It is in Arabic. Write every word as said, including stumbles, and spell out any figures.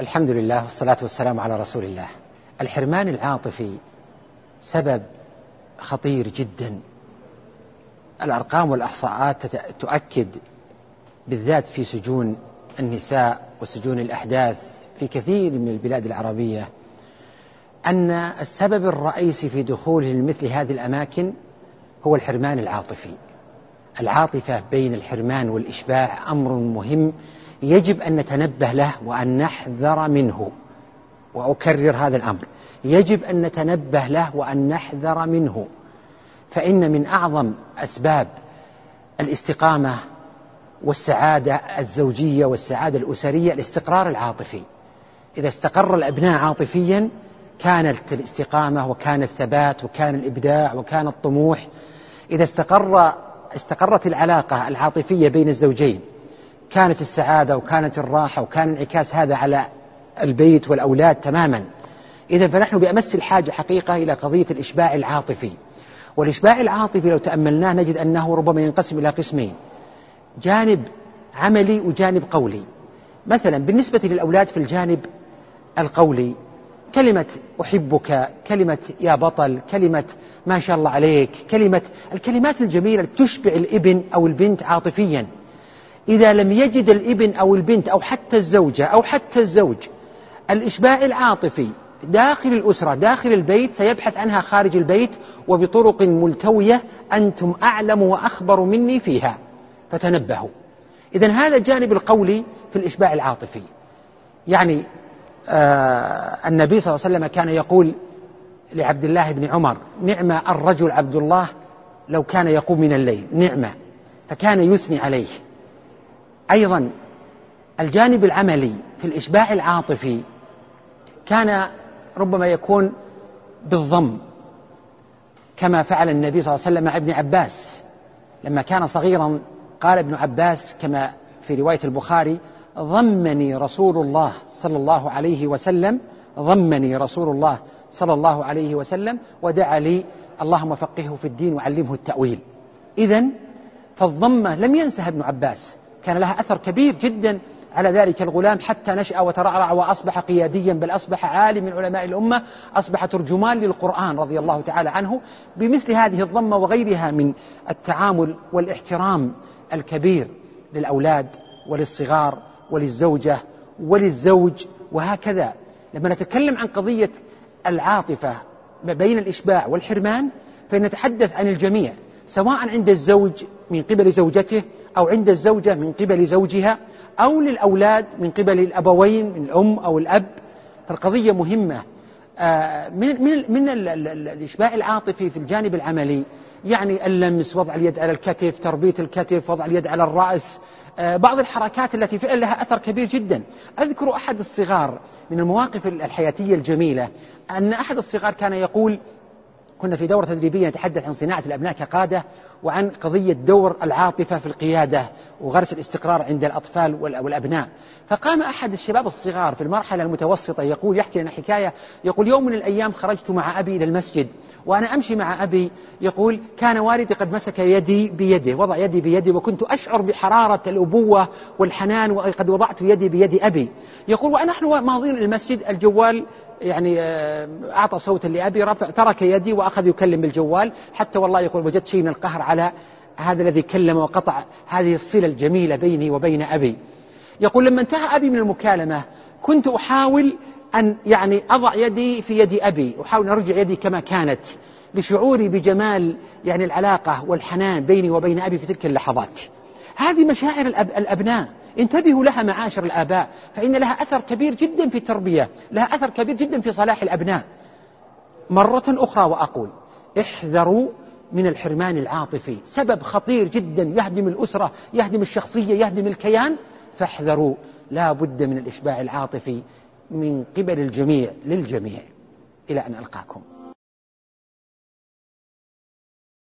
الحمد لله والصلاة والسلام على رسول الله. الحرمان العاطفي سبب خطير جدا. الأرقام والإحصاءات تؤكد بالذات في سجون النساء وسجون الأحداث في كثير من البلاد العربية أن السبب الرئيسي في دخولهم لمثل هذه الأماكن هو الحرمان العاطفي. العاطفة بين الحرمان والإشباع أمر مهم يجب أن نتنبه له وأن نحذر منه، وأكرر هذا الأمر، يجب أن نتنبه له وأن نحذر منه، فإن من أعظم أسباب الاستقامة والسعادة الزوجية والسعادة الأسرية الاستقرار العاطفي. إذا استقر الأبناء عاطفيا كانت الاستقامة وكان الثبات وكان الإبداع وكان الطموح. إذا استقر استقرت العلاقة العاطفية بين الزوجين كانت السعادة وكانت الراحة وكان انعكاس هذا على البيت والأولاد تماما. إذا فنحن بأمس الحاجة حقيقة إلى قضية الإشباع العاطفي. والإشباع العاطفي لو تأملناه نجد أنه ربما ينقسم إلى قسمين: جانب عملي وجانب قولي. مثلا بالنسبة للأولاد في الجانب القولي كلمة أحبك، كلمة يا بطل، كلمة ما شاء الله عليك، كلمة الكلمات الجميلة تشبع الابن أو البنت عاطفيا. إذا لم يجد الابن أو البنت أو حتى الزوجة أو حتى الزوج الإشباع العاطفي داخل الأسرة داخل البيت سيبحث عنها خارج البيت وبطرق ملتوية أنتم أعلم وأخبر مني فيها، فتنبهوا. إذن هذا الجانب القولي في الإشباع العاطفي. يعني آه النبي صلى الله عليه وسلم كان يقول لعبد الله بن عمر: نعم الرجل عبد الله لو كان يقوم من الليل، نعمة، فكان يثني عليه. أيضا الجانب العملي في الإشباع العاطفي كان ربما يكون بالضم، كما فعل النبي صلى الله عليه وسلم مع ابن عباس لما كان صغيرا. قال ابن عباس كما في رواية البخاري: ضمني رسول الله صلى الله عليه وسلم ضمني رسول الله صلى الله عليه وسلم ودعا لي اللهم فقهه في الدين وعلمه التأويل. إذن فالضمة لم ينسها ابن عباس، كان لها أثر كبير جدا على ذلك الغلام حتى نشأ وترعرع وأصبح قياديا، بل أصبح عالم من علماء الأمة، أصبح ترجمان للقرآن رضي الله تعالى عنه بمثل هذه الضمة وغيرها من التعامل والاحترام الكبير للأولاد وللصغار وللزوجة وللزوج. وهكذا لما نتكلم عن قضية العاطفة بين الإشباع والحرمان فنتحدث عن الجميع، سواء عند الزوج من قبل زوجته أو عند الزوجة من قبل زوجها أو للأولاد من قبل الأبوين من الأم أو الأب. فالقضية مهمة. من من من الإشباع العاطفي في الجانب العملي يعني اللمس، وضع اليد على الكتف، تربية الكتف، وضع اليد على الرأس، بعض الحركات التي فعلا لها أثر كبير جدا. أذكر أحد الصغار من المواقف الحياتية الجميلة أن أحد الصغار كان يقول: كنا في دورة تدريبية نتحدث عن صناعة الأبناء كقادة وعن قضية دور العاطفة في القيادة وغرس الاستقرار عند الأطفال والأبناء. فقام أحد الشباب الصغار في المرحلة المتوسطة يقول يحكي لنا حكاية، يقول: يوم من الأيام خرجت مع أبي إلى المسجد، وأنا أمشي مع أبي يقول كان والدي قد مسك يدي بيده، وضع يدي بيدي، وكنت أشعر بحرارة الأبوة والحنان وقد وضعت يدي بيد أبي. يقول ونحن ماضين إلى المسجد الجوال يعني أعطى صوتا لأبي، رفع ترك يدي وأخذ يكلم بالجوال، حتى والله يقول وجدت شيء من القهر على هذا الذي كلم وقطع هذه الصلة الجميلة بيني وبين أبي. يقول لما انتهى أبي من المكالمة كنت أحاول أن يعني أضع يدي في يد أبي، أحاول أن أرجع يدي كما كانت لشعوري بجمال يعني العلاقة والحنان بيني وبين أبي في تلك اللحظات. هذه مشاعر الأب الأبناء، انتبهوا لها معاشر الآباء، فإن لها أثر كبير جدا في التربية، لها أثر كبير جدا في صلاح الأبناء. مرة أخرى وأقول: احذروا من الحرمان العاطفي، سبب خطير جدا يهدم الأسرة، يهدم الشخصية، يهدم الكيان، فاحذروا. لا بد من الإشباع العاطفي من قبل الجميع للجميع. إلى أن ألقاكم.